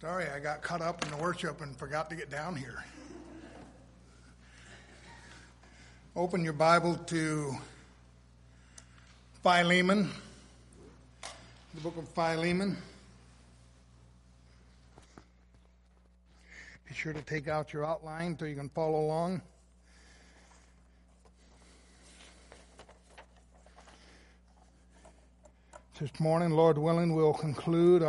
Sorry, I got caught up in the worship and forgot to get down here. Open your Bible to Philemon, the book of Philemon. Be sure to take out your outline so you can follow along. This morning, Lord willing, we'll conclude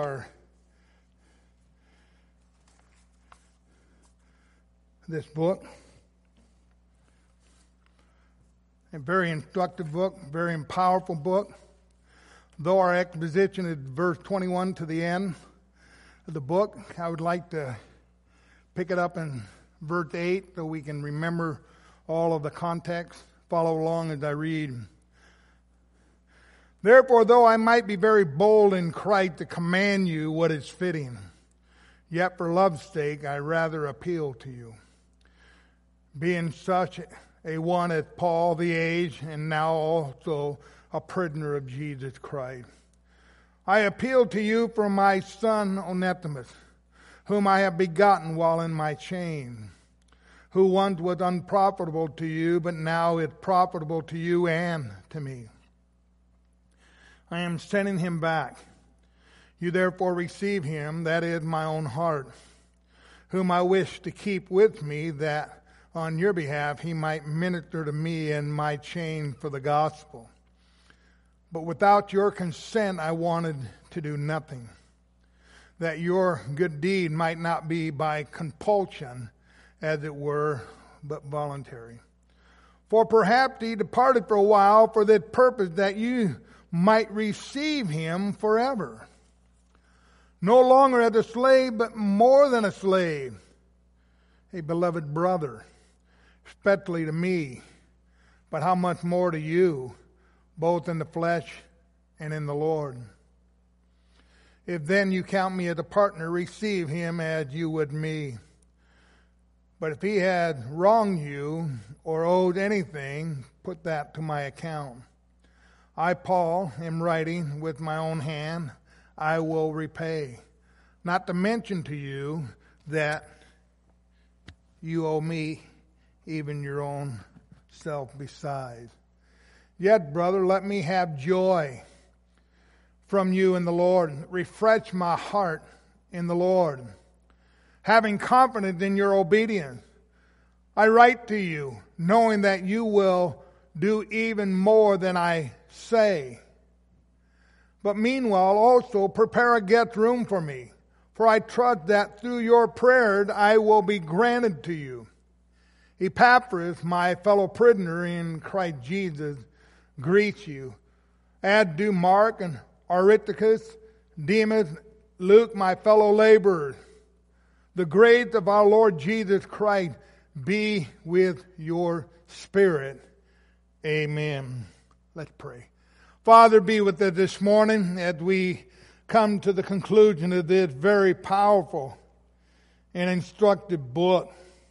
this book. A very instructive book, very powerful book. Though our exposition is verse 21 to the end of the book, I would like to pick it up in verse 8 so we can remember all of the context. Follow along as I read. Therefore, though I might be very bold in Christ to command you what is fitting, yet for love's sake I rather appeal to you. Being such a one as Paul, the aged, and now also a prisoner of Jesus Christ. I appeal to you for my son Onesimus, whom I have begotten while in my chain, who once was unprofitable to you, but now is profitable to you and to me. I am sending him back. You therefore receive him, that is my own heart, whom I wish to keep with me, that on your behalf he might minister to me in my chain for the gospel. But without your consent I wanted to do nothing, that your good deed might not be by compulsion, as it were, but voluntary. For perhaps he departed for a while for this purpose, that you might receive him forever. No longer as a slave, but more than a slave, a beloved brother, especially to me, but how much more to you, both in the flesh and in the Lord. If then you count me as a partner, receive him as you would me. But if he had wronged you or owed anything, put that to my account. I, Paul, am writing with my own hand, I will repay. Not to mention to you that you owe me even your own self besides. Yet, brother, let me have joy from you in the Lord. Refresh my heart in the Lord. Having confidence in your obedience, I write to you, knowing that you will do even more than I say. But meanwhile also prepare a guest room for me, for I trust that through your prayers I will be granted to you. Epaphras, my fellow prisoner in Christ Jesus, greets you, as do Mark and Aristarchus, Demas, Luke, my fellow laborers. The grace of our Lord Jesus Christ be with your spirit. Amen. Let's pray. Father, be with us this morning as we come to the conclusion of this very powerful and instructive book.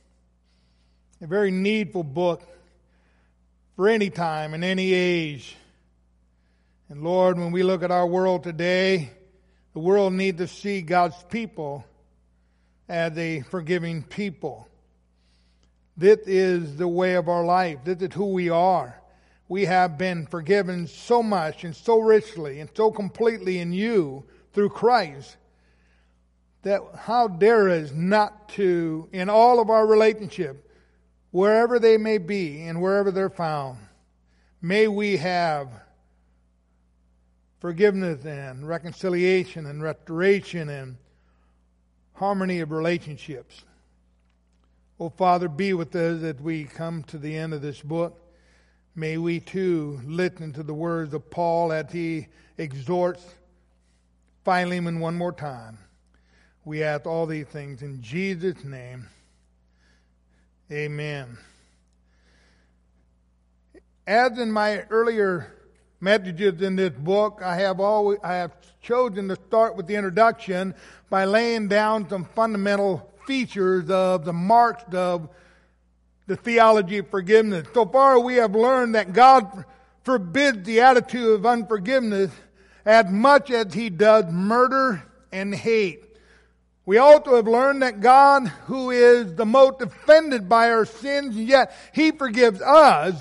A very needful book for any time and any age. And Lord, when we look at our world today, the world needs to see God's people as a forgiving people. This is the way of our life. This is who we are. We have been forgiven so much and so richly and so completely in you through Christ that how dare us not to, in all of our relationships, wherever they may be and wherever they're found, may we have forgiveness and reconciliation and restoration and harmony of relationships. Oh, Father, be with us as we come to the end of this book. May we too listen to the words of Paul as he exhorts Philemon one more time. We ask all these things in Jesus' name. Amen. As in my earlier messages in this book, I have chosen to start with the introduction by laying down some fundamental features of the marks of the theology of forgiveness. So far we have learned that God forbids the attitude of unforgiveness as much as he does murder and hate. We also have learned that God, who is the most offended by our sins, yet He forgives us.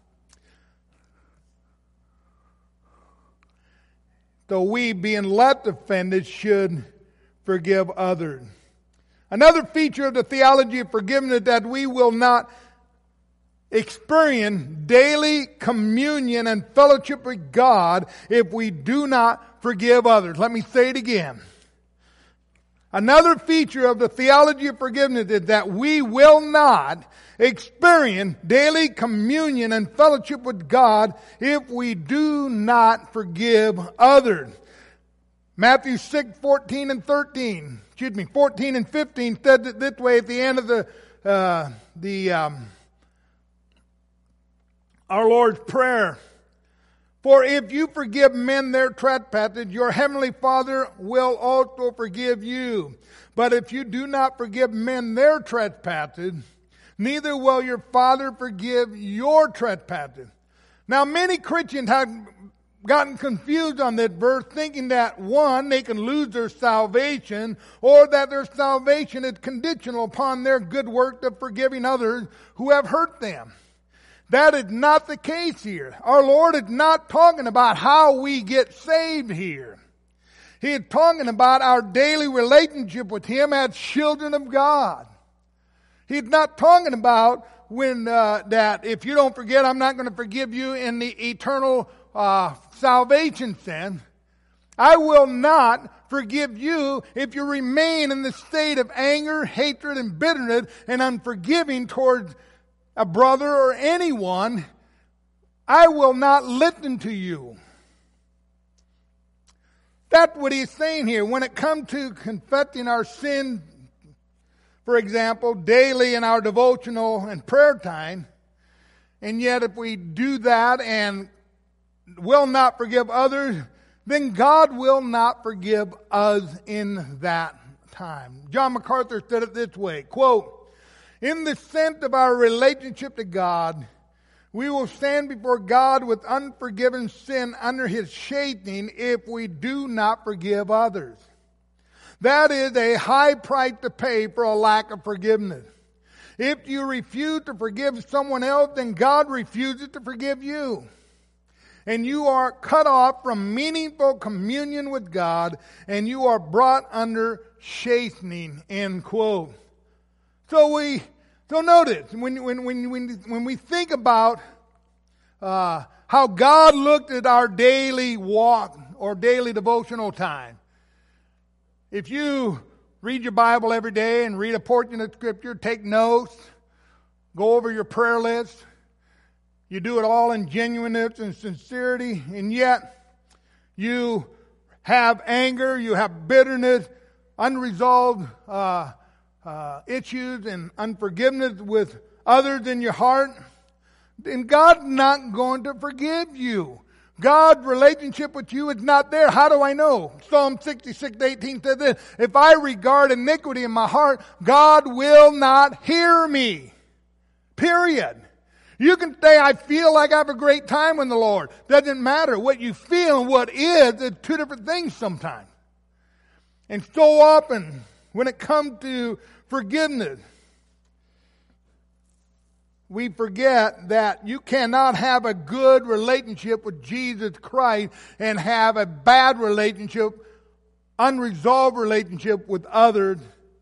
So we, being less offended, should forgive others. Another feature of the theology of forgiveness is that we will not experience daily communion and fellowship with God if we do not forgive others. Let me say it again. Another feature of the theology of forgiveness is that we will not experience daily communion and fellowship with God if we do not forgive others. Matthew 6:14 and 15 said it this way at the end of our Lord's Prayer. For if you forgive men their trespasses, your heavenly Father will also forgive you. But if you do not forgive men their trespasses, neither will your Father forgive your trespasses. Now, many Christians have gotten confused on this verse, thinking that, one, they can lose their salvation, or that their salvation is conditional upon their good work of forgiving others who have hurt them. That is not the case here. Our Lord is not talking about how we get saved here. He is talking about our daily relationship with Him as children of God. He's not talking about that if you don't forget, I'm not going to forgive you in the eternal salvation sense. I will not forgive you if you remain in the state of anger, hatred, and bitterness and unforgiving towards a brother or anyone. I will not listen to you. That's what he's saying here. When it comes to confessing our sin, for example, daily in our devotional and prayer time, and yet if we do that and will not forgive others, then God will not forgive us in that time. John MacArthur said it this way, quote, in the sense of our relationship to God, we will stand before God with unforgiven sin under His chastening if we do not forgive others. That is a high price to pay for a lack of forgiveness. If you refuse to forgive someone else, then God refuses to forgive you. And you are cut off from meaningful communion with God, and you are brought under chastening, end quote. So notice, when we think about how God looked at our daily walk or daily devotional time, if you read your Bible every day and read a portion of Scripture, take notes, go over your prayer list, you do it all in genuineness and sincerity, and yet you have anger, you have bitterness, unresolved issues and unforgiveness with others in your heart, then God's not going to forgive you. God's relationship with you is not there. How do I know? Psalm 66:18 says this, if I regard iniquity in my heart, God will not hear me. Period. You can say, I feel like I have a great time with the Lord. Doesn't matter. What you feel and what is two different things sometimes. And so often, when it comes to forgiveness, we forget that you cannot have a good relationship with Jesus Christ and have a bad relationship, unresolved relationship with others.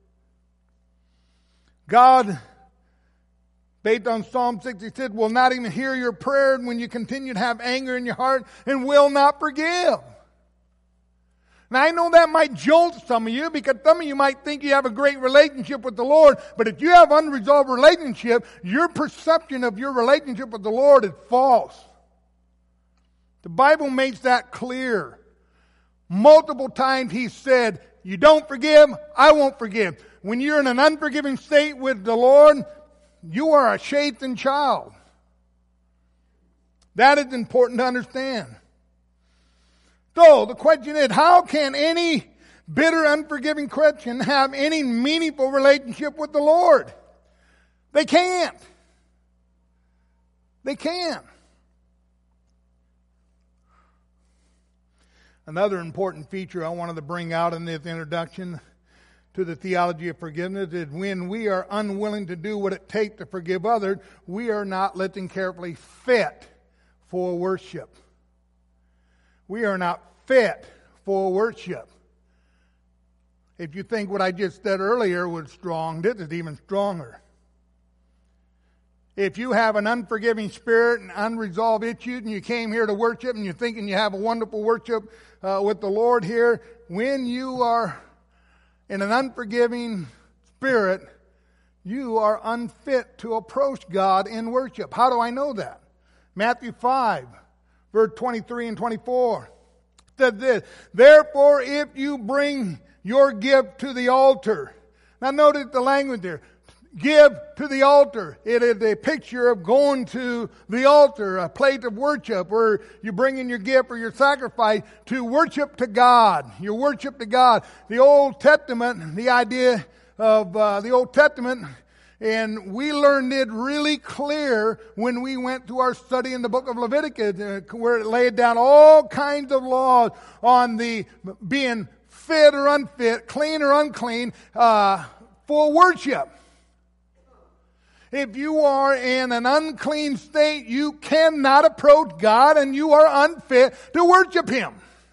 God, based on Psalm 66, will not even hear your prayer when you continue to have anger in your heart and will not forgive. Now, I know that might jolt some of you because some of you might think you have a great relationship with the Lord, but if you have unresolved relationship, your perception of your relationship with the Lord is false. The Bible makes that clear. Multiple times He said, you don't forgive, I won't forgive. When you're in an unforgiving state with the Lord, you are a shapen child. That is important to understand. So, the question is, how can any bitter, unforgiving Christian have any meaningful relationship with the Lord? They can't. They can't. Another important feature I wanted to bring out in this introduction to the theology of forgiveness is when we are unwilling to do what it takes to forgive others, we are not, listen carefully, fit for worship. We are not fit for worship. If you think what I just said earlier was strong, this is even stronger. If you have an unforgiving spirit and unresolved issues and you came here to worship and you're thinking you have a wonderful worship with the Lord here, when you are in an unforgiving spirit, you are unfit to approach God in worship. How do I know that? Matthew 5, verse 23 and 24 said this, therefore if you bring your gift to the altar. Now notice the language there. Give to the altar. It is a picture of going to the altar, a place of worship where you bring in your gift or your sacrifice to worship to God. Your worship to God. The Old Testament, the idea of the Old Testament, and we learned it really clear when we went to our study in the book of Leviticus, where it laid down all kinds of laws on the being fit or unfit, clean or unclean, for worship. If you are in an unclean state, you cannot approach God and you are unfit to worship Him.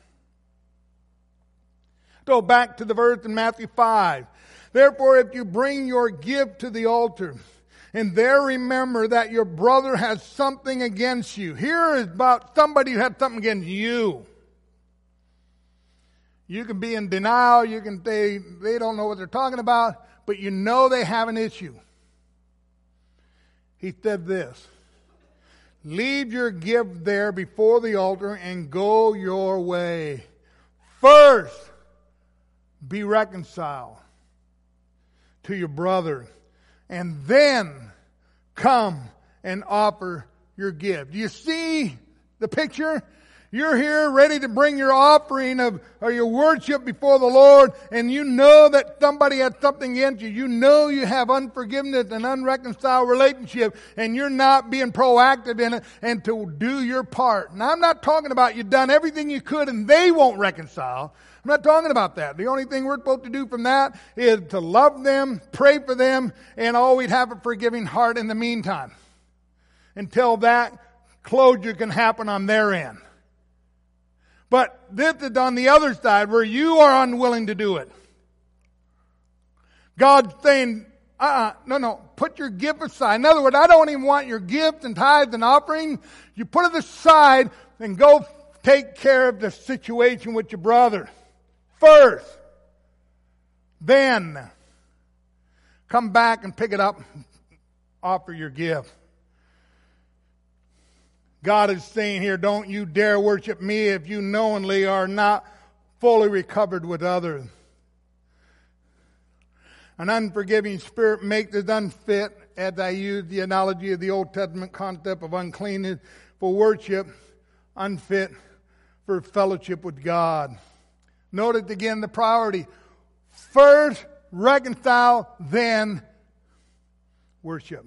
Go back to the verse in Matthew 5. Therefore, if you bring your gift to the altar, and there remember that your brother has something against you. Here is about somebody who has something against you. You can be in denial, you can say they don't know what they're talking about, but you know they have an issue. He said this, leave your gift there before the altar and go your way. First, be reconciled to your brother, and then come and offer your gift. Do you see the picture? You're here ready to bring your offering or your worship before the Lord, and you know that somebody has something against you. You know you have unforgiveness and unreconciled relationship, and you're not being proactive in it and to do your part. Now, I'm not talking about you've done everything you could and they won't reconcile. I'm not talking about that. The only thing we're supposed to do from that is to love them, pray for them, and always have a forgiving heart in the meantime, until that closure can happen on their end. But this is on the other side where you are unwilling to do it. God's saying, no, put your gift aside. In other words, I don't even want your gift and tithes and offering. You put it aside and go take care of the situation with your brother first. Then come back and pick it up, offer your gift. God is saying here, don't you dare worship me if you knowingly are not fully recovered with others. An unforgiving spirit makes us unfit, as I use the analogy of the Old Testament concept of uncleanness for worship, unfit for fellowship with God. Notice again the priority. First, reconcile, then worship.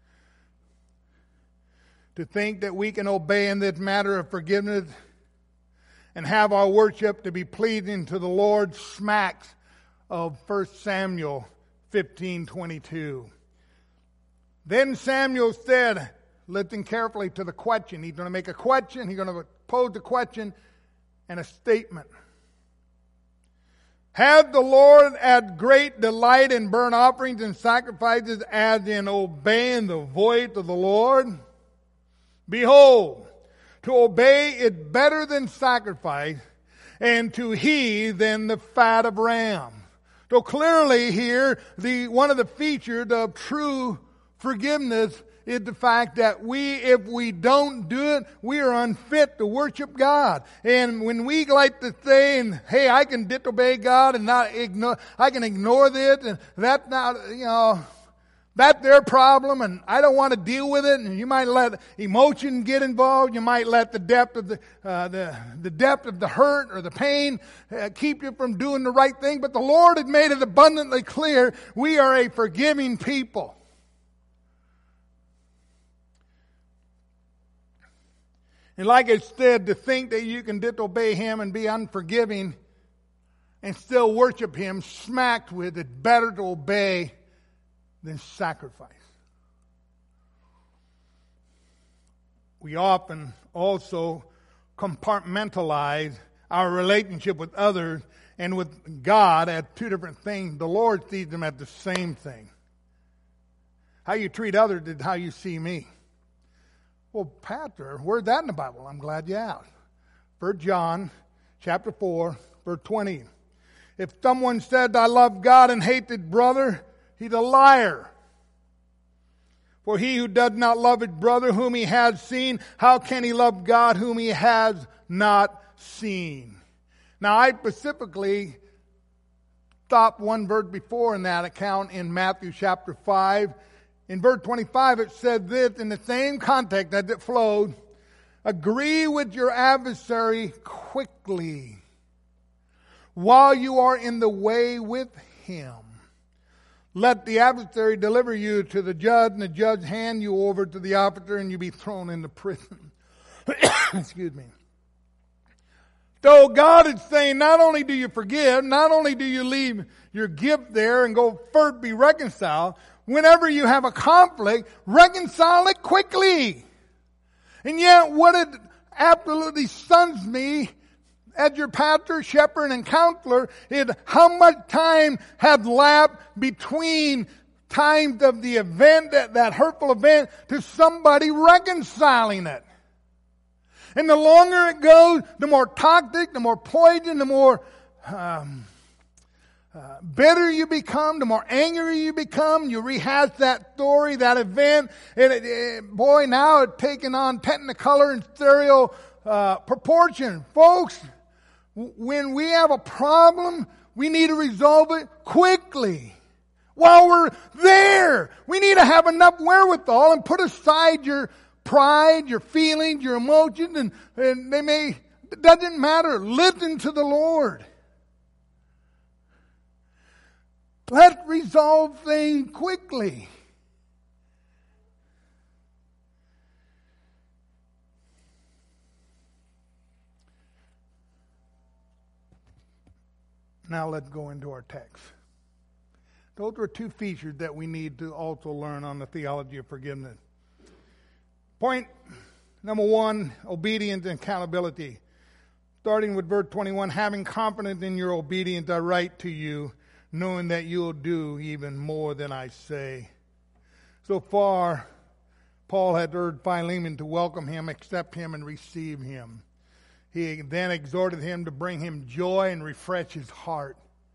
To think that we can obey in this matter of forgiveness and have our worship to be pleasing to the Lord smacks of 1 Samuel 15:22. Then Samuel said, listen carefully to the question. He's going to make a question. He's going to pose a question and a statement. Have the Lord had great delight in burnt offerings and sacrifices as in obeying the voice of the Lord? Behold, to obey is better than sacrifice, and to heed than the fat of ram. So clearly here, one of the features of true forgiveness is the fact that if we don't do it, we are unfit to worship God. And when we like to say, hey, I can disobey God and I can ignore this, and that's not, that's their problem, and I don't want to deal with it. And you might let emotion get involved. You might let the depth of the depth of the hurt or the pain keep you from doing the right thing. But the Lord had made it abundantly clear we are a forgiving people. And like I said, to think that you can disobey Him and be unforgiving, and still worship him, smacked with it, better to obey than sacrifice. We often also compartmentalize our relationship with others and with God as two different things. The Lord sees them as the same thing. How you treat others is how you see me. Well, Pastor, where's that in the Bible? I'm glad you asked. 1 John chapter 4, verse 20. If someone said, I love God and hate his brother, he's a liar. For he who does not love his brother whom he has seen, how can he love God whom he has not seen? Now, I specifically stopped one verse before in that account in Matthew chapter 5. In verse 25, it said this in the same context as it flowed, agree with your adversary quickly while you are in the way with him. Let the adversary deliver you to the judge, and the judge hand you over to the officer, and you be thrown into prison. Excuse me. So God is saying, not only do you forgive, not only do you leave your gift there and go first be reconciled, whenever you have a conflict, reconcile it quickly. And yet, what it absolutely stuns me as your pastor, shepherd, and counselor is how much time has lapsed between times of the event, that hurtful event, to somebody reconciling it. And the longer it goes, the more toxic, the more poison, the more bitter you become, the more angry you become. You rehash that story, that event. Boy, now it's taken on technicolor and stereo proportion. Folks, when we have a problem, we need to resolve it quickly. While we're there, we need to have enough wherewithal and put aside your pride, your feelings, your emotions, and it doesn't matter. Listen to the Lord. Let's resolve things quickly. Now let's go into our text. Those are two features that we need to also learn on the theology of forgiveness. Point number 1, obedience and accountability. Starting with verse 21, having confidence in your obedience, I write to you, knowing that you will do even more than I say. So far, Paul had urged Philemon to welcome him, accept him, and receive him. He then exhorted him to bring him joy and refresh his heart.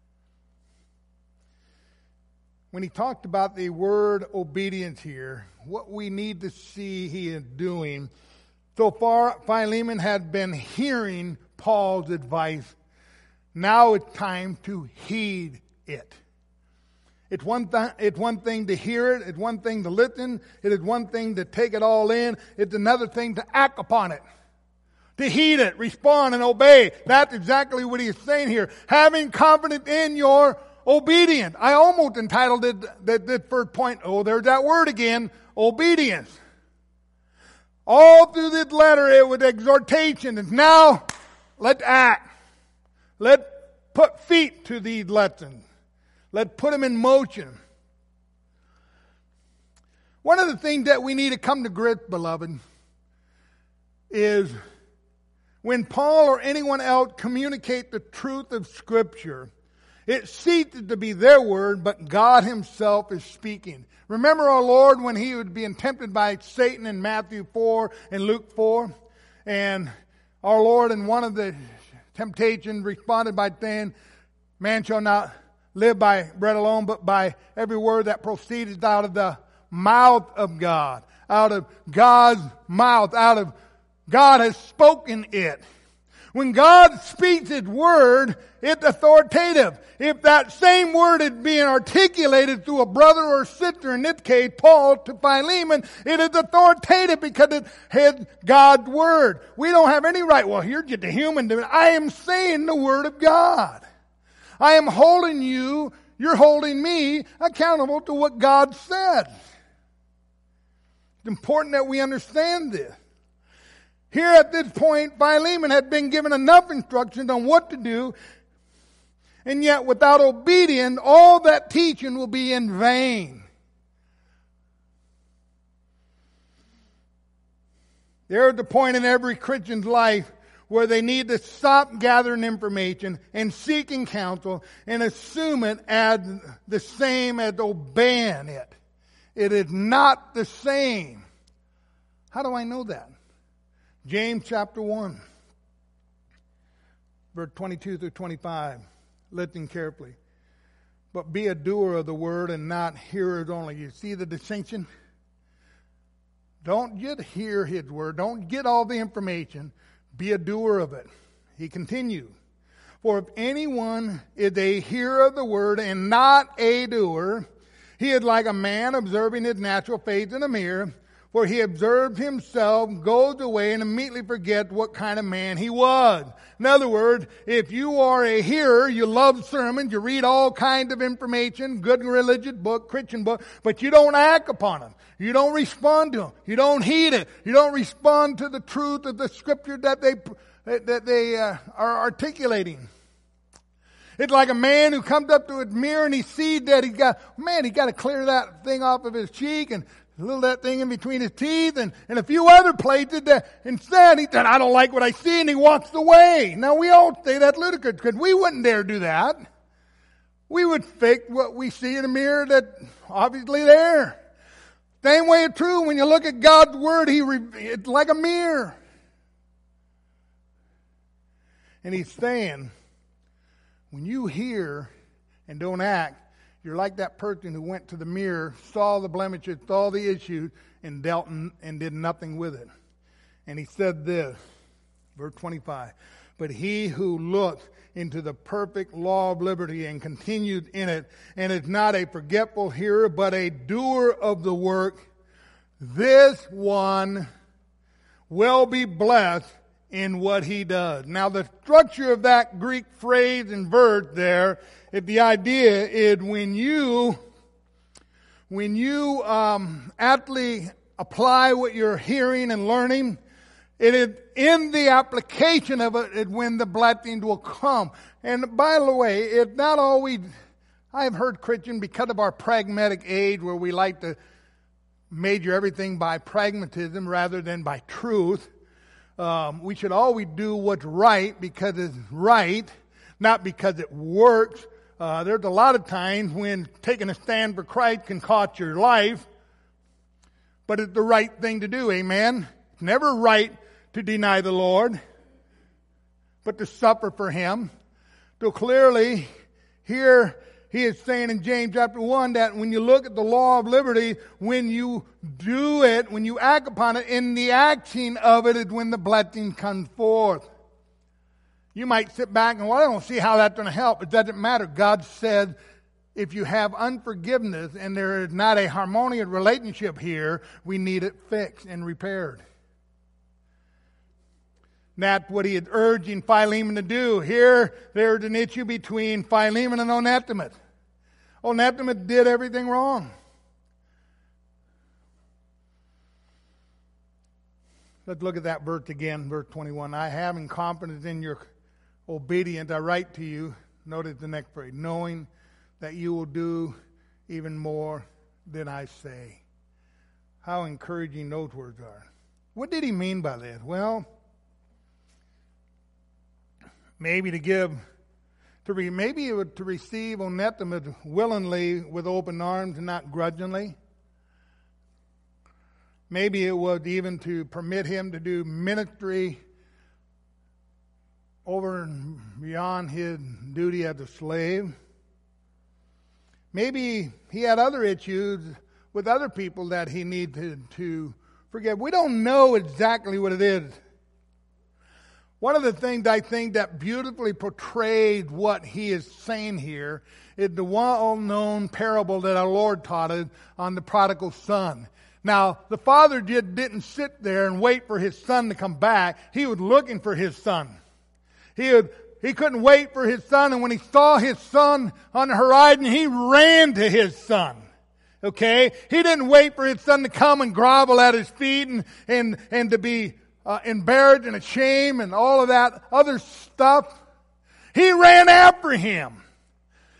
When he talked about the word obedience here, what we need to see he is doing. So far, Philemon had been hearing Paul's advice. Now it's time to heed it. It's one thing to hear it. It's one thing to listen. It is one thing to take it all in. It's another thing to act upon it. To heed it, respond, and obey. That's exactly what he's saying here. Having confidence in your obedience. I almost entitled it that first point. Oh, there's that word again. Obedience. All through this letter it was exhortation. And now, let's act. Let's put feet to these lessons. Let's put them in motion. One of the things that we need to come to grips, beloved, is when Paul or anyone else communicate the truth of Scripture, it ceases to be their word, but God Himself is speaking. Remember our Lord when He was being tempted by Satan in Matthew 4 and Luke 4? And our Lord in one of the temptations responded by saying, man shall not live by bread alone, but by every word that proceeds out of the mouth of God. Out of God's mouth, out of God has spoken it. When God speaks His word, it's authoritative. If that same word is being articulated through a brother or sister, in this case, Paul to Philemon, it is authoritative because it has God's word. We don't have any right, well, you're just a human. I am saying the word of God. I am holding you, you're holding me accountable to what God said. It's important that we understand this. Here at this point, Philemon had been given enough instructions on what to do, And yet without obedience, all that teaching will be in vain. There's the point in every Christian's life where they need to stop gathering information and seeking counsel and assume it as the same as obeying it. It is not the same. How do I know that? James chapter 1, verse 22 through 25. Listen carefully. But be a doer of the word and not hearers only. You see the distinction? Don't just hear his word. Don't get all the information. Be a doer of it. He continues. For if anyone is a hearer of the word and not a doer, he is like a man observing his natural face in a mirror. For he observes himself, goes away, and immediately forgets what kind of man he was. In other words, if you are a hearer, you love sermons, you read all kinds of information, good religious book, Christian book, but you don't act upon them. You don't respond to them. You don't heed it. You don't respond to the truth of the scripture that they are articulating. It's like a man who comes up to his mirror and he sees that he got to clear that thing off of his cheek and a little that thing in between his teeth and a few other places. Instead, he said, I don't like what I see, and he walks away. Now, we all say that's ludicrous because we wouldn't dare do that. We would fake what we see in the mirror that's obviously there. Same way it's true when you look at God's Word, it's like a mirror. And He's saying, when you hear and don't act, you're like that person who went to the mirror, saw the blemishes, saw the issues, and dealt and did nothing with it. And he said this, verse 25, but he who looks into the perfect law of liberty and continues in it, and is not a forgetful hearer, but a doer of the work, this one will be blessed in what he does. Now, the structure of that Greek phrase and verse there, if the idea is when you actually apply what you're hearing and learning, it is in the application of it when the blessings will come. And by the way, it's not always, I've heard Christian, because of our pragmatic age where we like to major everything by pragmatism rather than by truth, we should always do what's right because it's right, not because it works. There's a lot of times when taking a stand for Christ can cost your life, but it's the right thing to do, amen? It's never right to deny the Lord, but to suffer for Him. So clearly, here he is saying in James chapter 1 that when you look at the law of liberty, when you do it, when you act upon it, in the acting of it is when the blessing comes forth. You might sit back and, well, I don't see how that's going to help. It doesn't matter. God said if you have unforgiveness and there is not a harmonious relationship here, we need it fixed and repaired. That's what he is urging Philemon to do. Here, there's an issue between Philemon and Onesimus. Onesimus did everything wrong. Let's look at that verse again, verse 21. I, having confidence in your obedience, I write to you, notice the next phrase, knowing that you will do even more than I say. How encouraging those words are. What did he mean by this? Well, maybe to receive Onesimus willingly with open arms and not grudgingly. Maybe it was even to permit him to do ministry over and beyond his duty as a slave. Maybe he had other issues with other people that he needed to forgive. We don't know exactly what it is. One of the things I think that beautifully portrays what he is saying here is the well-known parable that our Lord taught us on the prodigal son. Now, the father didn't sit there and wait for his son to come back. He was looking for his son. He couldn't wait for his son, and when he saw his son on the horizon, he ran to his son. Okay? He didn't wait for his son to come and grovel at his feet and to be embarrassed and ashamed and all of that other stuff. He ran after him.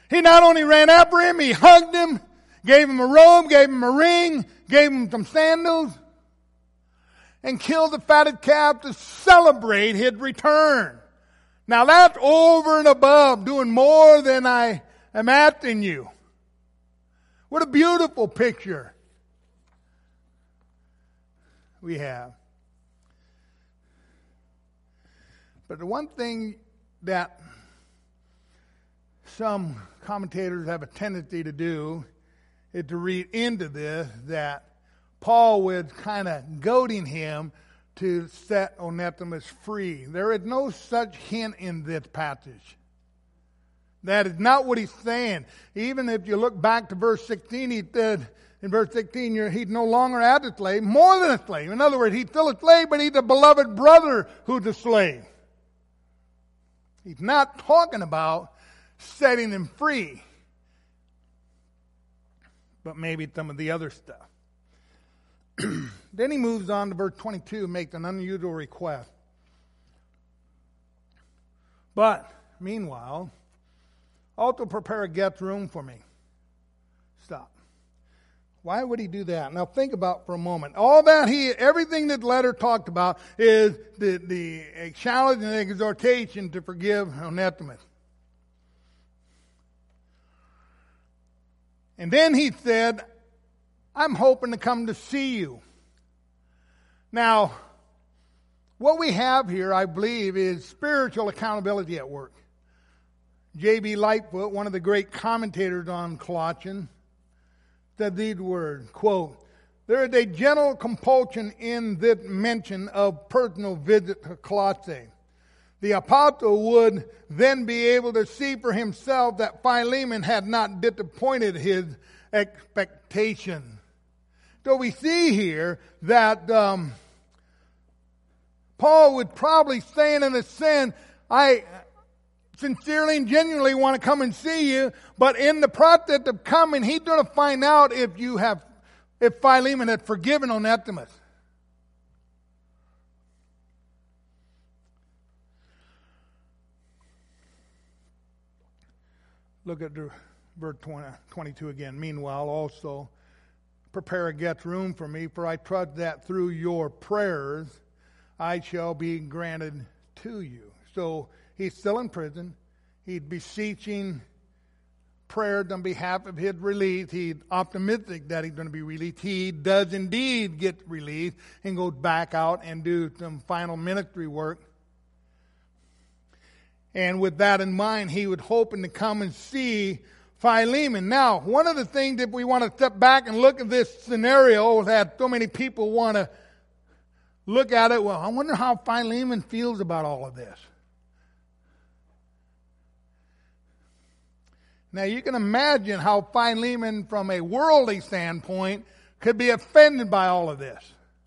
He not only ran after him, he hugged him, gave him a robe, gave him a ring, gave him some sandals, and killed the fatted calf to celebrate his return. Now that's over and above, doing more than I am asking you. What a beautiful picture we have. But the one thing that some commentators have a tendency to do is to read into this that Paul was kind of goading him to set Onesimus free. There is no such hint in this passage. That is not what he's saying. Even if you look back to verse 16, he said in verse 16, he's no longer as a slave, more than a slave. In other words, he's still a slave, but he's a beloved brother who's a slave. He's not talking about setting him free, but maybe some of the other stuff. Then he moves on to verse 22 and makes an unusual request. But, meanwhile, also prepare a guest room for me. Stop. Why would he do that? Now think about for a moment. Everything that letter talked about is the challenge and exhortation to forgive Onesimus. And then he said, I'm hoping to come to see you. Now, what we have here, I believe, is spiritual accountability at work. J.B. Lightfoot, one of the great commentators on Colossians, said these words, quote, there is a general compulsion in this mention of personal visit to Colossae. The apostle would then be able to see for himself that Philemon had not disappointed his expectation. So we see here that Paul would probably say in a sense, I sincerely and genuinely want to come and see you, but in the process of coming, he's going to find out if Philemon had forgiven Onesimus. Look at verse 22 again. Meanwhile, also prepare a guest room for me, for I trust that through your prayers I shall be granted to you. So he's still in prison. He's beseeching prayers on behalf of his release. He's optimistic that he's going to be released. He does indeed get released and goes back out and do some final ministry work. And with that in mind, he was hoping to come and see Philemon. Now, one of the things that we want to step back and look at this scenario that so many people want to look at it, well, I wonder how Philemon feels about all of this. Now, you can imagine how Philemon, from a worldly standpoint, could be offended by all of this.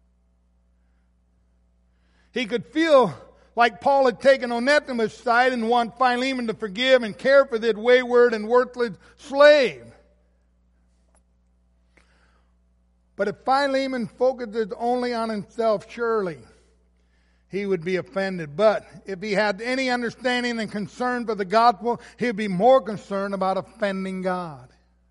He could feel like Paul had taken Onesimus' side and want Philemon to forgive and care for this wayward and worthless slave. But if Philemon focuses only on himself, surely he would be offended. But if he had any understanding and concern for the gospel, he'd be more concerned about offending God.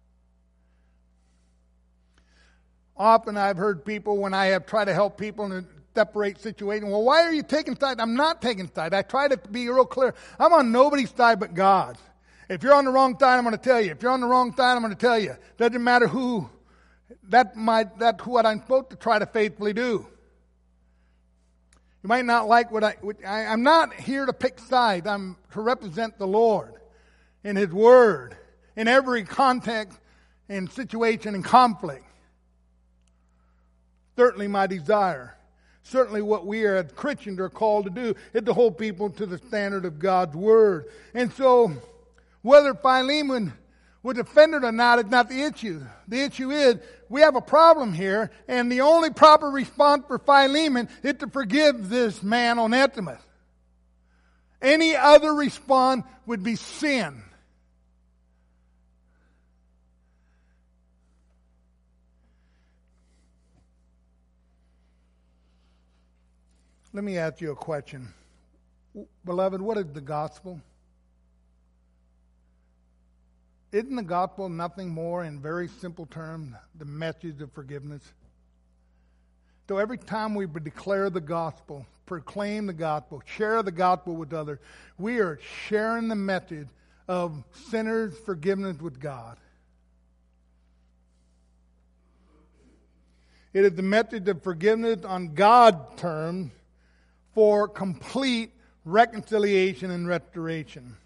Often I've heard people, when I have tried to help people in a separate situation, well, why are you taking side? I'm not taking side. I try to be real clear. I'm on nobody's side but God's. If you're on the wrong side, I'm going to tell you. If you're on the wrong side, I'm going to tell you. Doesn't matter who. That's what I'm supposed to try to faithfully do. You might not like I'm not here to pick sides. I'm to represent the Lord in His Word in every context and situation and conflict. Certainly my desire, certainly what we as Christians are called to do is to hold people to the standard of God's Word. And so, whether Philemon was offended or not is not the issue. The issue is, we have a problem here, and the only proper response for Philemon is to forgive this man Onesimus. Any other response would be sin. Let me ask you a question. Beloved, what is the gospel? Isn't the gospel nothing more, in very simple terms, the message of forgiveness? So every time we declare the gospel, proclaim the gospel, share the gospel with others, we are sharing the message of sinners' forgiveness with God. It is the message of forgiveness on God's terms for complete reconciliation and restoration.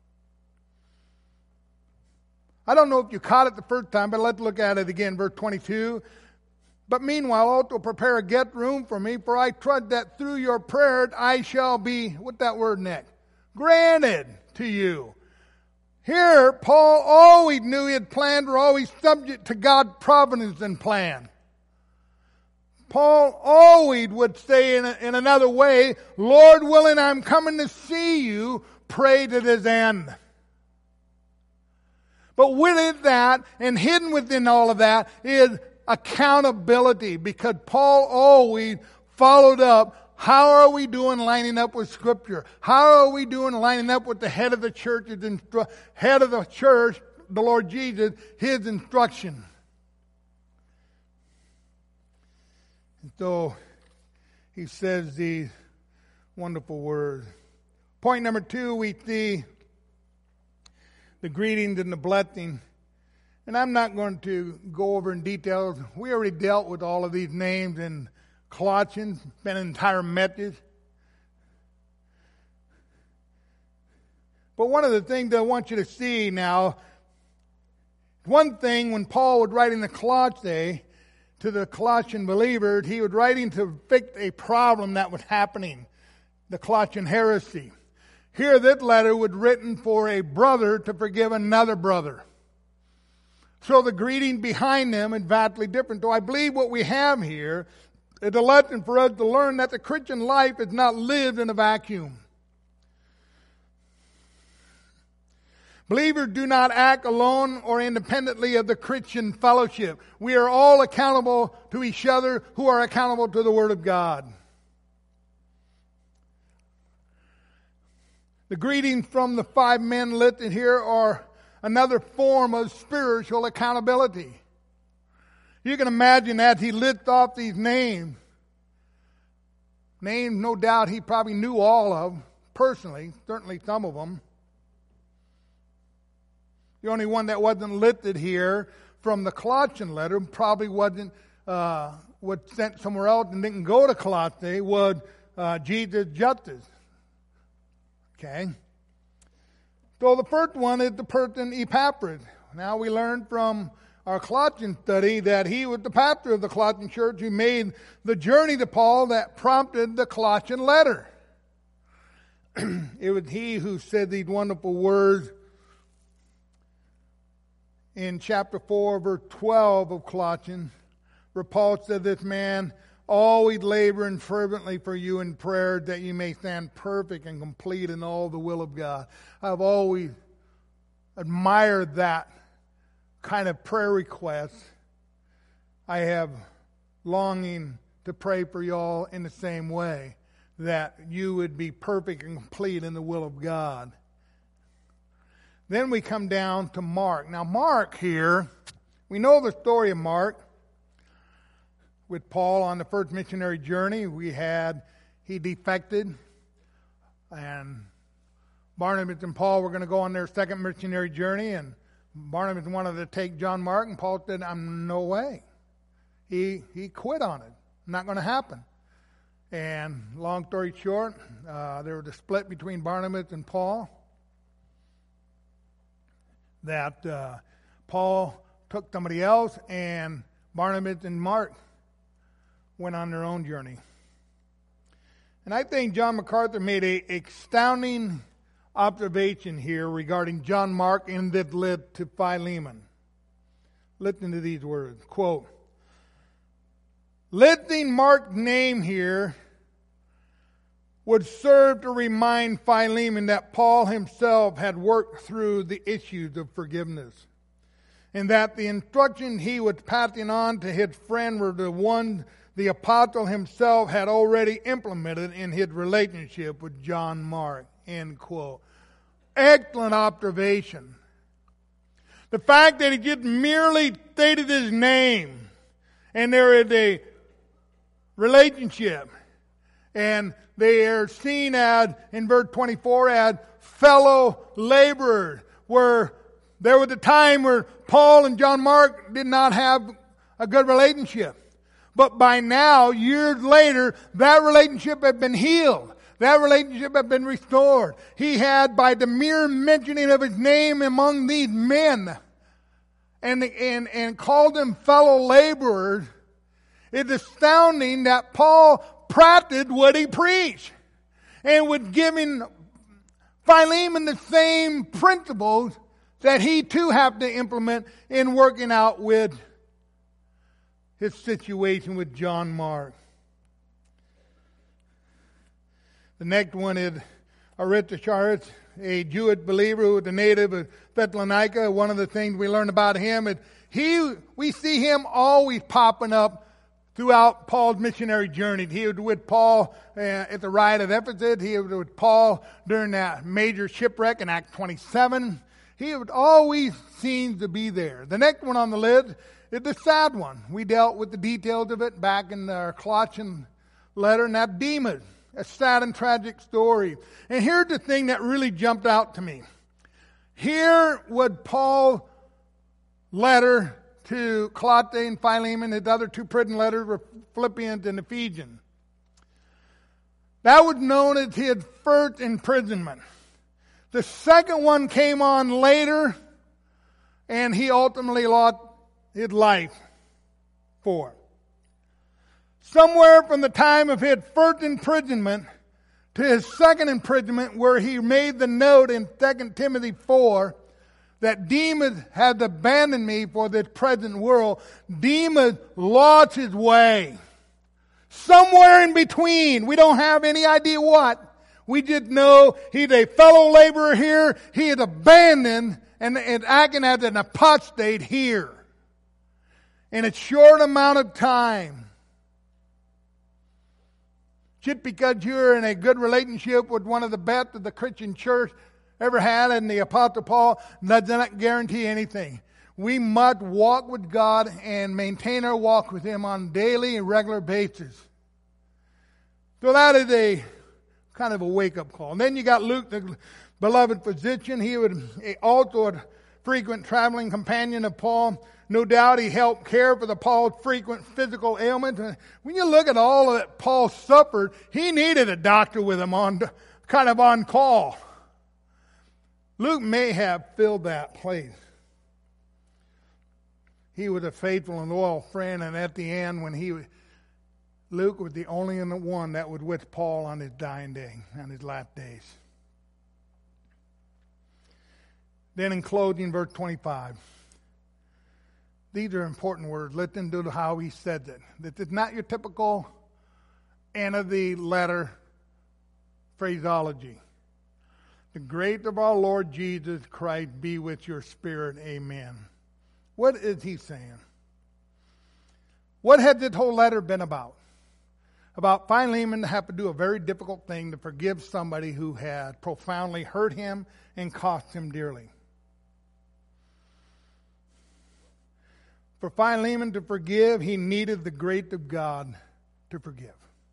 I don't know if you caught it the first time, but let's look at it again, verse 22. But meanwhile, also prepare a get room for me, for I trust that through your prayers I shall be, what's that word next? Granted to you. Here, Paul always knew his plans were always subject to God's providence and plan. Paul always would say in another way, Lord willing, I'm coming to see you, pray to this end. But with that, and hidden within all of that, is accountability, because Paul always followed up, how are we doing lining up with Scripture? How are we doing lining up with the head of the church, the Lord Jesus, his instruction? And so he says these wonderful words. Point number 2, we see the greetings and the blessing. And I'm not going to go over in details. We already dealt with all of these names in Colossians, been an entire message. But one of the things I want you to see now, one thing when Paul was writing the Colossae to the Colossian believers, he was writing to fix a problem that was happening, the Colossian heresy. Here, this letter was written for a brother to forgive another brother. So the greeting behind them is vastly different. So I believe what we have here is a lesson for us to learn that the Christian life is not lived in a vacuum. Believers do not act alone or independently of the Christian fellowship. We are all accountable to each other who are accountable to the Word of God. The greetings from the 5 men listed here are another form of spiritual accountability. You can imagine as he lists off these names no doubt he probably knew all of personally, certainly some of them. The only one that wasn't listed here from the Colossian letter, probably was sent somewhere else and didn't go to Colossae, was Jesus Justus. Okay? So the first one is the person Epaphras. Now we learned from our Colossian study that he was the pastor of the Colossian church who made the journey to Paul that prompted the Colossian letter. It was he who said these wonderful words in chapter 4, verse 12 of Colossians, where Paul said, this man always laboring fervently for you in prayer that you may stand perfect and complete in all the will of God. I've always admired that kind of prayer request. I have longing to pray for y'all in the same way, that you would be perfect and complete in the will of God. Then we come down to Mark. Now Mark here, we know the story of Mark. With Paul on the first missionary journey, he defected, and Barnabas and Paul were going to go on their second missionary journey, and Barnabas wanted to take John Mark, and Paul said, no way. He quit on it. Not going to happen. And long story short, there was a split between Barnabas and Paul, that Paul took somebody else, and Barnabas and Mark went on their own journey. And I think John MacArthur made an astounding observation here regarding John Mark and that led to Philemon. Listen to these words. Quote, listing Mark's name here would serve to remind Philemon that Paul himself had worked through the issues of forgiveness, and that the instructions he was passing on to his friend were the ones the apostle himself had already implemented in his relationship with John Mark. End quote. Excellent observation. The fact that he just merely stated his name and there is a relationship, and they are seen as, in verse 24, as fellow laborers, where there was a time where Paul and John Mark did not have a good relationship. But by now, years later, that relationship had been healed. That relationship had been restored. He had, by the mere mentioning of his name among these men, and called them fellow laborers, it's astounding that Paul practiced what he preached, and was giving Philemon the same principles that he too have to implement in working out with his situation with John Mark. The next one is Aristarchus, a Jewish believer who was a native of Thessalonica. One of the things we learn about him is we see him always popping up throughout Paul's missionary journey. He was with Paul at the riot of Ephesus. He was with Paul during that major shipwreck in Acts 27. He was always seen to be there. The next one on the list is the sad one. We dealt with the details of it back in our Colossian letter, and that's Demas. A sad and tragic story. And here's the thing that really jumped out to me. Here was Paul's letter to Colossae and Philemon. His other two prison letters were Philippians and Ephesians. That was known as his first imprisonment. The second one came on later, and he ultimately lost his life for it. Somewhere from the time of his first imprisonment to his second imprisonment, where he made the note in 2 Timothy 4 that Demas has abandoned me for this present world, Demas lost his way. Somewhere in between. We don't have any idea what. We just know he's a fellow laborer here. He is abandoned and acting as an apostate here. In a short amount of time. Just because you're in a good relationship with one of the best of the Christian church ever had in the Apostle Paul does not guarantee anything. We must walk with God and maintain our walk with Him on a daily and regular basis. So that is a kind of a wake-up call. And then you got Luke, the beloved physician. He was also a frequent traveling companion of Paul. No doubt he helped care for Paul's frequent physical ailments. When you look at all of that Paul suffered, he needed a doctor with him on call. Luke may have filled that place. He was a faithful and loyal friend, and at the end, Luke was the only one that was with Paul on his dying day, on his last days. Then in closing, verse 25. These are important words. Listen to how he said it. This is not your typical end of the letter phraseology. The grace of our Lord Jesus Christ be with your spirit. Amen. What is he saying? What had this whole letter been about? About Philemon having to do a very difficult thing to forgive somebody who had profoundly hurt him and cost him dearly. For Philemon to forgive, he needed the grace of God to forgive.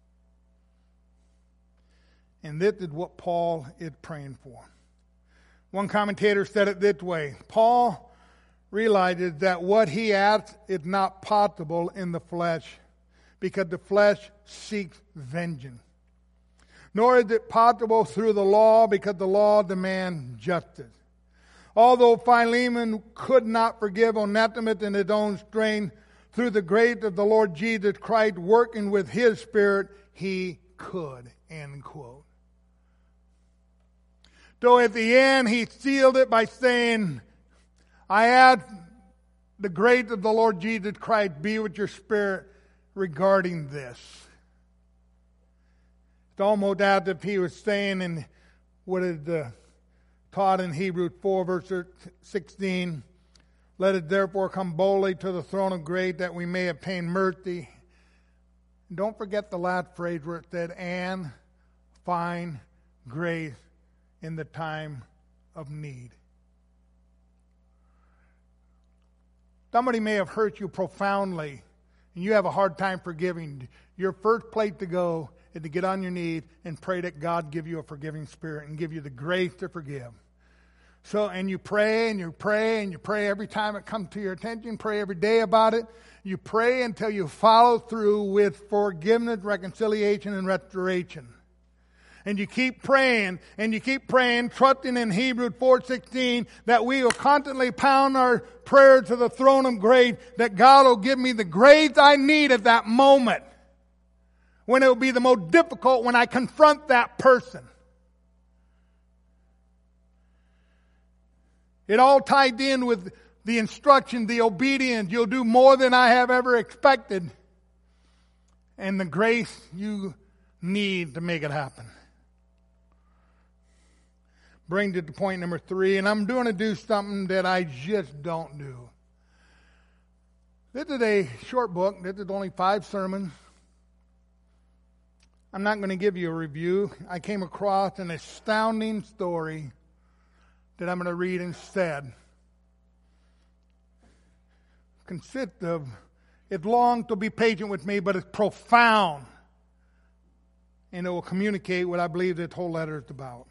And this is what Paul is praying for. One commentator said it this way. Paul realizes that what he asks is not possible in the flesh, because the flesh seeks vengeance. Nor is it possible through the law, because the law demands justice. Although Philemon could not forgive Onesimus in his own strength, through the grace of the Lord Jesus Christ working with his Spirit, he could. End quote. So at the end, he sealed it by saying, I ask the grace of the Lord Jesus Christ be with your spirit regarding this. It's almost as if he was saying in what is taught in Hebrews 4 verse 16, let us therefore come boldly to the throne of grace that we may obtain mercy. And don't forget the last phrase where it said, and find grace in the time of need. Somebody may have hurt you profoundly, and you have a hard time forgiving. Your first place to go is to get on your knees and pray that God give you a forgiving spirit and give you the grace to forgive. So, and you pray and you pray and you pray every time it comes to your attention. Pray every day about it. You pray until you follow through with forgiveness, reconciliation, and restoration. And you keep praying, and you keep praying, trusting in Hebrews 4:16 that we will constantly pound our prayers to the throne of grace, that God will give me the grace I need at that moment, when it will be the most difficult, when I confront that person. It all tied in with the instruction, the obedience. You'll do more than I have ever expected, and the grace you need to make it happen. Brings it to point number 3, and I'm going to do something that I just don't do. This is a short book. This is only 5 sermons. I'm not going to give you a review. I came across an astounding story that I'm going to read instead. Consists of, it's long, so be patient with me, but it's profound. And it will communicate what I believe this whole letter is about.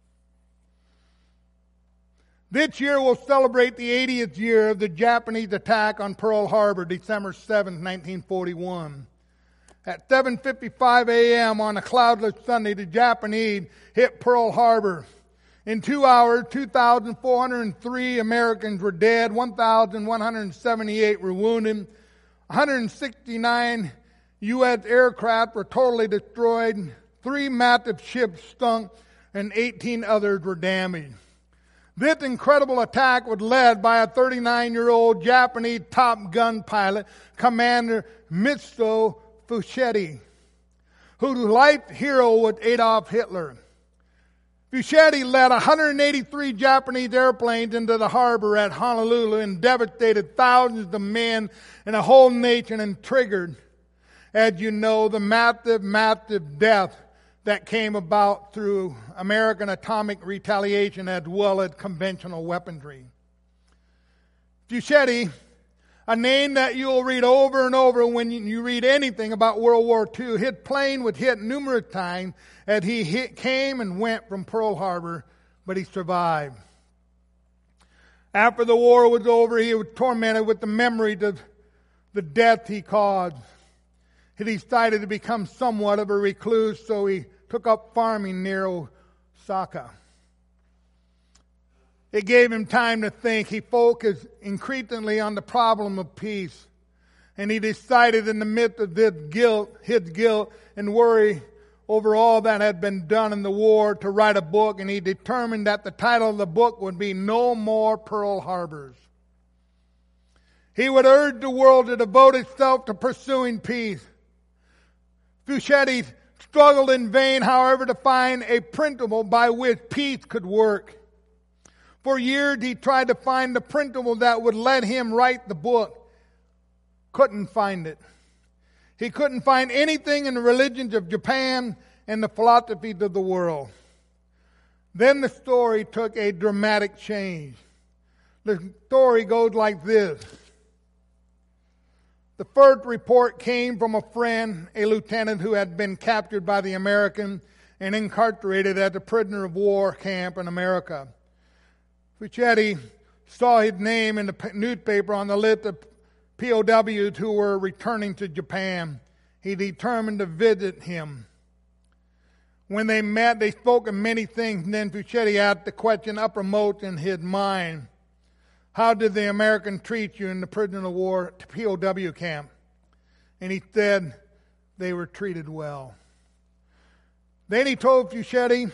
This year we'll celebrate the 80th year of the Japanese attack on Pearl Harbor, December 7, 1941. At 7:55 a.m. on a cloudless Sunday, the Japanese hit Pearl Harbor. In 2 hours, 2,403 Americans were dead, 1,178 were wounded, 169 U.S. aircraft were totally destroyed, 3 massive ships sunk, and 18 others were damaged. This incredible attack was led by a 39-year-old Japanese Top Gun pilot, Commander Mitsuo Fushidi, whose life hero was Adolf Hitler. Fushidi led 183 Japanese airplanes into the harbor at Honolulu and devastated thousands of men and a whole nation, and triggered, as you know, the massive death that came about through American atomic retaliation as well as conventional weaponry. Fushidi, a name that you'll read over and over when you read anything about World War II. His plane was hit numerous times as he came and went from Pearl Harbor, but he survived. After the war was over, he was tormented with the memories of the death he caused. He decided to become somewhat of a recluse, so he took up farming near Osaka. It gave him time to think. He focused increasingly on the problem of peace. And he decided in the midst of his guilt and worry over all that had been done in the war to write a book. And he determined that the title of the book would be No More Pearl Harbors. He would urge the world to devote itself to pursuing peace. Fushidi struggled in vain, however, to find a principle by which peace could work. For years he tried to find the principle that would let him write the book. Couldn't find it. He couldn't find anything in the religions of Japan and the philosophies of the world. Then the story took a dramatic change. The story goes like this. The first report came from a friend, a lieutenant who had been captured by the Americans and incarcerated at a prisoner of war camp in America. Fushidi saw his name in the newspaper on the list of POWs who were returning to Japan. He determined to visit him. When they met, they spoke of many things, and then Fushidi asked the question uppermost in his mind. How did the Americans treat you in the prisoner of war POW camp? And he said they were treated well. Then he told Fushidi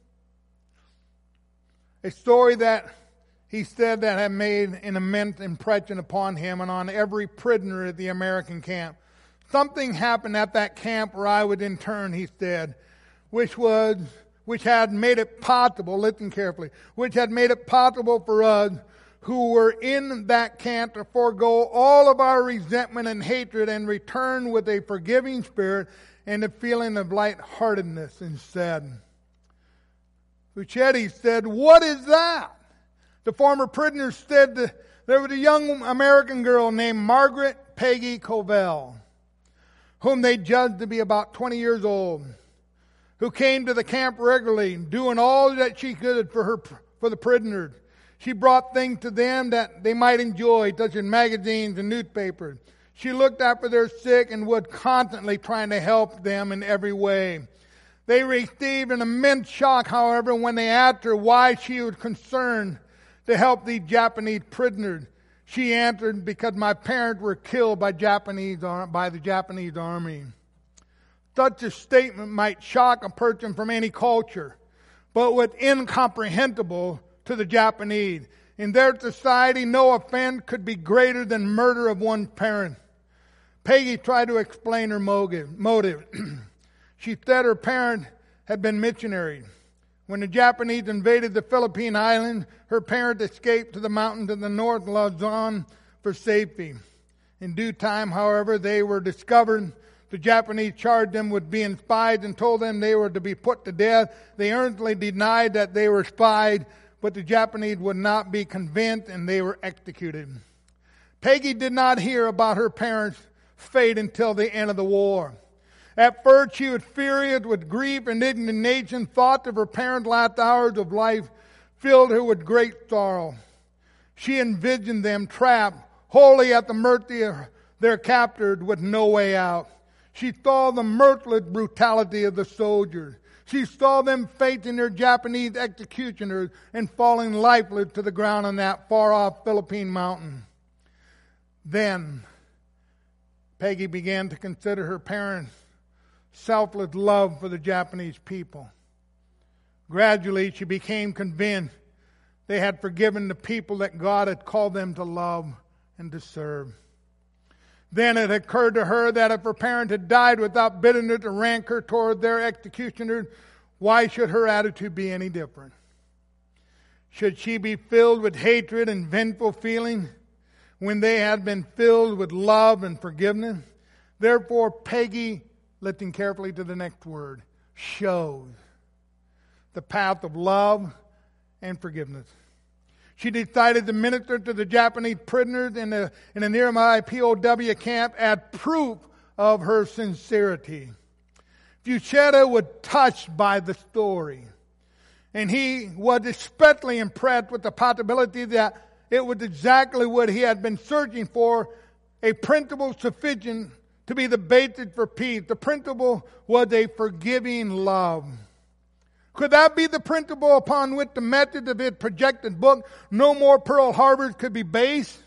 a story that he said that had made an immense impression upon him and on every prisoner at the American camp. Something happened at that camp where I was interned, he said, which had made it possible, listen carefully, which had made it possible for us who were in that camp to forego all of our resentment and hatred and return with a forgiving spirit and a feeling of lightheartedness instead. Fushidi said, "What is that?" The former prisoners said there was a young American girl named Margaret Peggy Covell, whom they judged to be about 20 years old, who came to the camp regularly, doing all that she could for the prisoners. She brought things to them that they might enjoy, such as magazines and newspapers. She looked after their sick and was constantly trying to help them in every way. They received an immense shock, however, when they asked her why she was concerned to help these Japanese prisoners. She answered, because my parents were killed by the Japanese army. Such a statement might shock a person from any culture, but was incomprehensible to the Japanese. In their society, no offense could be greater than murder of one's parent. Peggy tried to explain her motive. She said her parents had been missionaries. When the Japanese invaded the Philippine Islands, her parents escaped to the mountains of the north Luzon for safety. In due time, however, they were discovered. The Japanese charged them with being spies and told them they were to be put to death. They earnestly denied that they were spies, but the Japanese would not be convinced and they were executed. Peggy did not hear about her parents' fate until the end of the war. At first she was furious with grief and indignation. Thought of her parents' last hours of life filled her with great sorrow. She envisioned them trapped, wholly at the mercy of their captors with no way out. She saw the merciless brutality of the soldiers. She saw them facing their Japanese executioners and falling lifeless to the ground on that far-off Philippine mountain. Then Peggy began to consider her parents' selfless love for the Japanese people. Gradually, she became convinced they had forgiven the people that God had called them to love and to serve. Then it occurred to her that if her parents had died without bitterness or rancor toward their executioners, why should her attitude be any different? Should she be filled with hatred and vengeful feeling when they had been filled with love and forgiveness? Therefore, Peggy, listening carefully to the next word, shows the path of love and forgiveness. She decided to minister to the Japanese prisoners in a nearby POW camp as proof of her sincerity. Fuchetta was touched by the story, and he was especially impressed with the possibility that it was exactly what he had been searching for, a principle sufficient to be the basis for peace. The principle was a forgiving love. Could that be the principle upon which the message of his projected book, No More Pearl Harbors, could be based?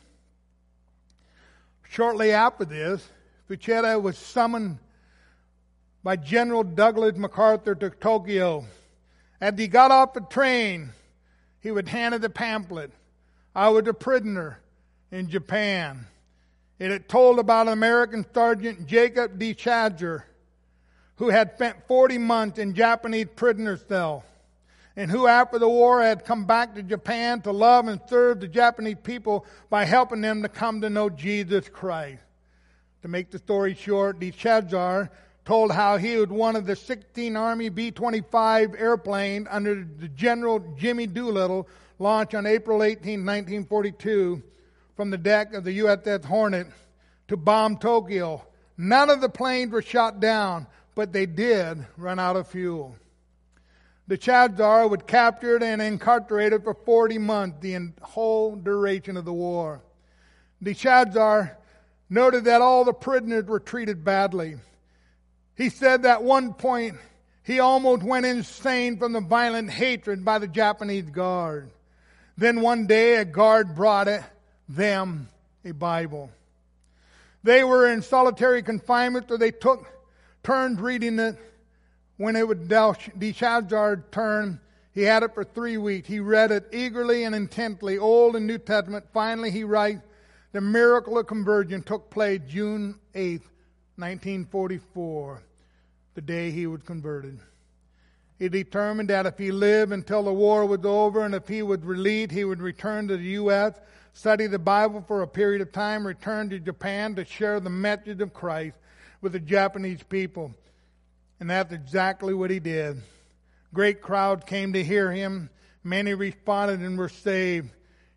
Shortly after this, Fuchetta was summoned by General Douglas MacArthur to Tokyo. As he got off the train, he was handed a pamphlet. I was a prisoner in Japan. It had told about an American Sergeant Jacob D. Chadger, who had spent 40 months in Japanese prisoner cell, and who after the war had come back to Japan to love and serve the Japanese people by helping them to come to know Jesus Christ. To make the story short, D. Chadger told how he was one of the 16 Army B-25 airplanes under the General Jimmy Doolittle launched on April 18, 1942 from the deck of the USS Hornet to bomb Tokyo. None of the planes were shot down, but they did run out of fuel. The Chadzer was captured and incarcerated for 40 months, the whole duration of the war. The Chadzer noted that all the prisoners were treated badly. He said that at one point he almost went insane from the violent hatred by the Japanese guard. Then one day a guard brought them a Bible. They were in solitary confinement, so they took turns reading it. When it was D. Chadzard's turn, he had it for 3 weeks. He read it eagerly and intently, Old and New Testament. Finally, he writes, the miracle of conversion took place June 8th, 1944, the day he was converted. He determined that if he lived until the war was over and if he was released, he would return to the U.S., study the Bible for a period of time, return to Japan to share the message of Christ with the Japanese people. And that's exactly what he did. Great crowds came to hear him. Many responded and were saved.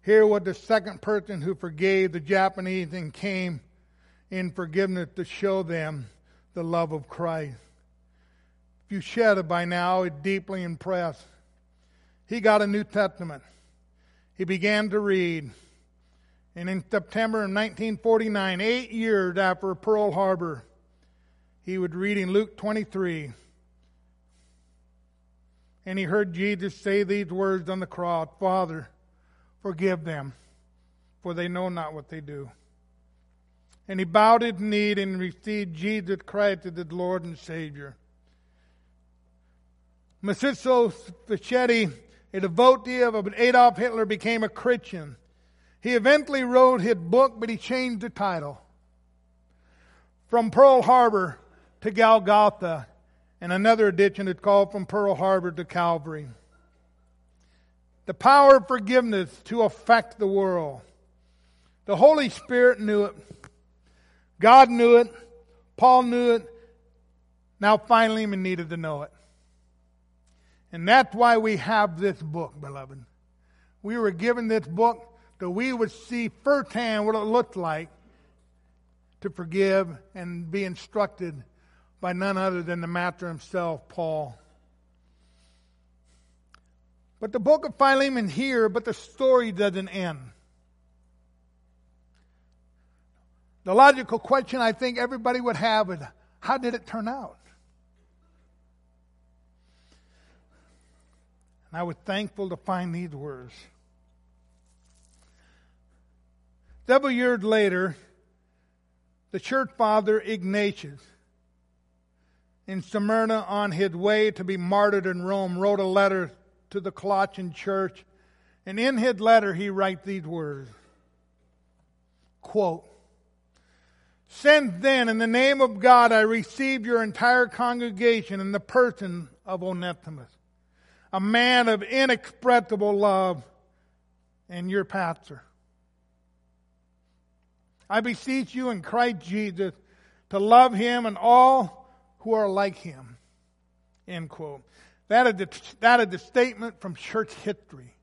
Here was the second person who forgave the Japanese and came in forgiveness to show them the love of Christ. If you shed it by now, it's deeply impressed. He got a New Testament. He began to read. And in September of 1949, 8 years after Pearl Harbor, he was reading Luke 23. And he heard Jesus say these words on the cross, Father, forgive them, for they know not what they do. And he bowed his knee and received Jesus Christ as his Lord and Savior. Massimo Fischetti, a devotee of Adolf Hitler, became a Christian. He eventually wrote his book, but he changed the title. From Pearl Harbor to Golgotha, and another edition is called From Pearl Harbor to Calvary. The power of forgiveness to affect the world. The Holy Spirit knew it. God knew it. Paul knew it. Now Philemon needed to know it. And that's why we have this book, beloved. We were given this book that we would see firsthand what it looked like to forgive and be instructed by none other than the Master himself, Paul. But the book of Philemon here, but the story doesn't end. The logical question I think everybody would have is, how did it turn out? And I was thankful to find these words. Several years later, the church father Ignatius, in Smyrna on his way to be martyred in Rome, wrote a letter to the Colossian church. And in his letter, he writes these words, quote, Since then, in the name of God, I received your entire congregation in the person of Onesimus, a man of inexpressible love, and your pastor. I beseech you in Christ Jesus to love him and all who are like him. End quote. That is the statement from church history.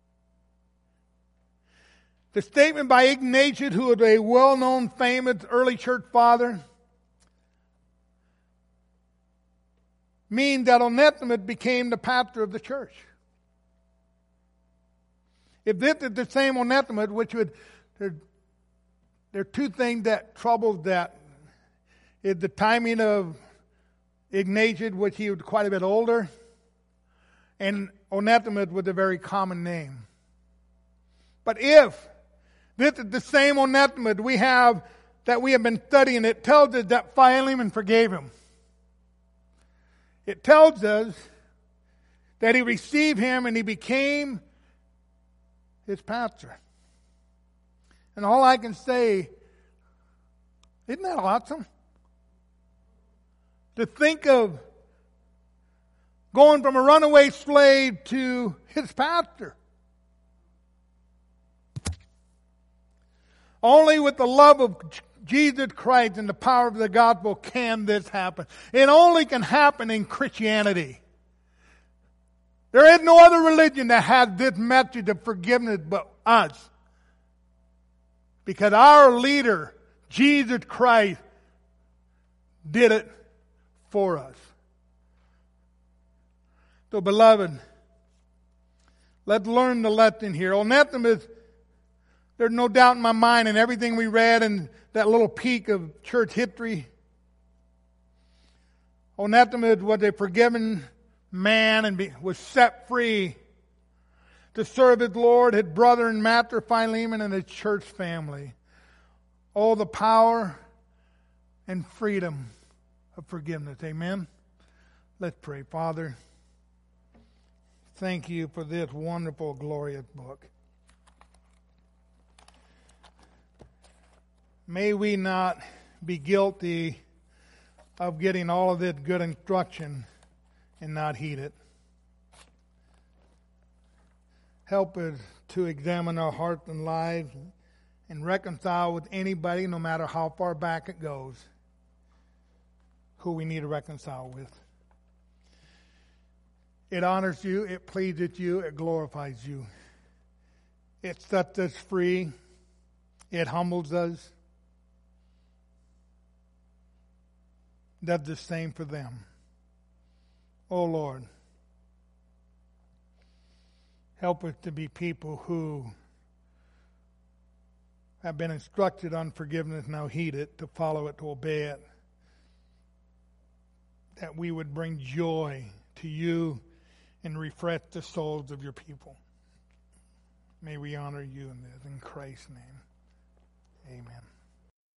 The statement by Ignatius, who was a well-known, famous early church father, means that Onesimus became the pastor of the church. If this is the same Onesimus, which would... There are two things that troubled that. Is the timing of Ignatius, which he was quite a bit older, and Onesimus was a very common name. But if this is the same Onesimus we have been studying, it tells us that Philemon forgave him. It tells us that he received him and he became his pastor. And all I can say, isn't that awesome? To think of going from a runaway slave to his pastor. Only with the love of Jesus Christ and the power of the gospel can this happen. It only can happen in Christianity. There is no other religion that has this message of forgiveness but us. Because our leader, Jesus Christ, did it for us. So, beloved, let's learn the lesson here. Onesimus, there's no doubt in my mind in everything we read in that little peek of church history. Onesimus was a forgiven man and was set free to serve his Lord, his brother and master Philemon, and his church family. Oh, the power and freedom of forgiveness. Amen? Let's pray. Father, thank you for this wonderful, glorious book. May we not be guilty of getting all of this good instruction and not heed it. Help us to examine our hearts and lives and reconcile with anybody, no matter how far back it goes, who we need to reconcile with. It honors you, it pleases you, it glorifies you. It sets us free. It humbles us. Does the same for them. Oh Lord, help us to be people who have been instructed on forgiveness, now heed it, to follow it, to obey it. That we would bring joy to you and refresh the souls of your people. May we honor you in this. In Christ's name, amen.